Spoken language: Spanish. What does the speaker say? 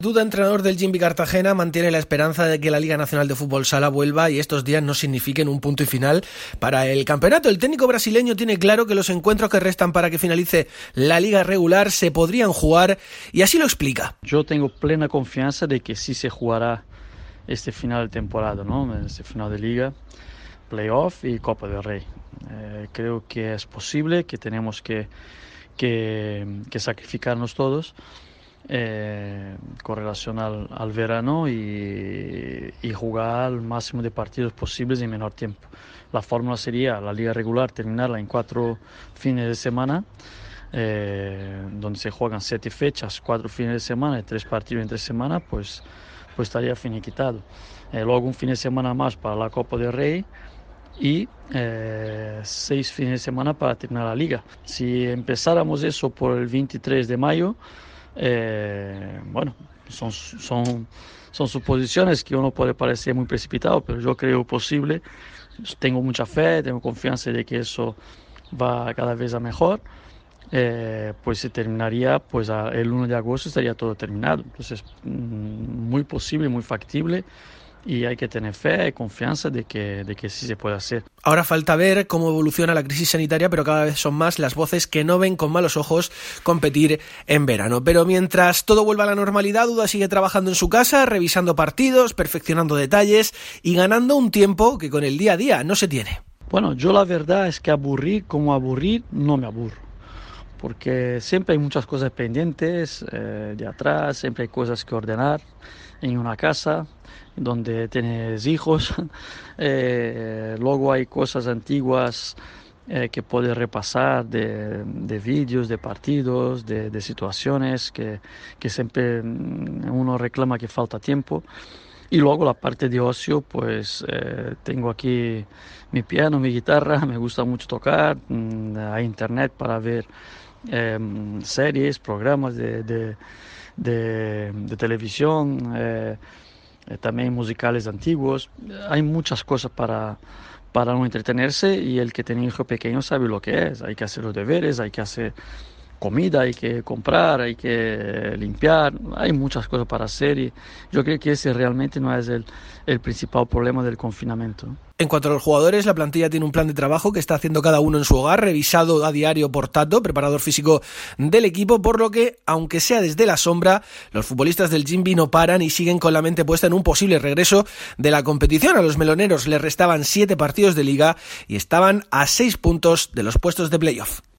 Duda, entrenador del Jimby Cartagena, mantiene la esperanza de que la Liga Nacional de Fútbol Sala vuelva y estos días no signifiquen un punto y final para el campeonato. El técnico brasileño tiene claro que los encuentros que restan para que finalice la liga regular se podrían jugar y así lo explica. Yo tengo plena confianza de que sí se jugará este final de temporada, ¿no? Este final de liga, playoff y Copa del Rey. Creo que es posible, que tenemos que sacrificarnos todos con relación al verano y jugar el máximo de partidos posibles en menor tiempo. La fórmula sería la liga regular terminarla en 4 fines de semana, donde se juegan 7 fechas, 4 fines de semana y 3 partidos en 3 semanas, pues estaría finiquitado. Luego un fin de semana más para la Copa del Rey y 6 fines de semana para terminar la liga. Si empezáramos eso por el 23 de mayo, bueno, son suposiciones que uno puede parecer muy precipitado, pero yo creo posible. Tengo mucha fe, tengo confianza de que eso va cada vez a mejor. Pues se terminaría, pues el 1 de agosto estaría todo terminado. Entonces, muy posible, muy factible. Y hay que tener fe y confianza de que sí se puede hacer. Ahora falta ver cómo evoluciona la crisis sanitaria, pero cada vez son más las voces que no ven con malos ojos competir en verano. Pero mientras todo vuelva a la normalidad, Duda sigue trabajando en su casa, revisando partidos, perfeccionando detalles y ganando un tiempo que con el día a día no se tiene. Bueno, yo la verdad es que aburrir no me aburro, porque siempre hay muchas cosas pendientes de atrás, siempre hay cosas que ordenar en una casa donde tienes hijos, luego hay cosas antiguas que puedes repasar de vídeos, de partidos, de situaciones que siempre uno reclama que falta tiempo. Y luego la parte de ocio, pues tengo aquí mi piano, mi guitarra, me gusta mucho tocar, hay internet para ver series, programas de televisión, también musicales antiguos. Hay muchas cosas para uno entretenerse, y el que tiene hijo pequeño sabe lo que es. Hay que hacer los deberes, hay que hacer comida, hay que comprar, hay que limpiar, hay muchas cosas para hacer, y yo creo que ese realmente no es el principal problema del confinamiento. En cuanto a los jugadores, la plantilla tiene un plan de trabajo que está haciendo cada uno en su hogar, revisado a diario por Tato, preparador físico del equipo, por lo que, aunque sea desde la sombra, los futbolistas del Jimby no paran y siguen con la mente puesta en un posible regreso de la competición. A los meloneros les restaban 7 partidos de liga y estaban a 6 puntos de los puestos de playoff.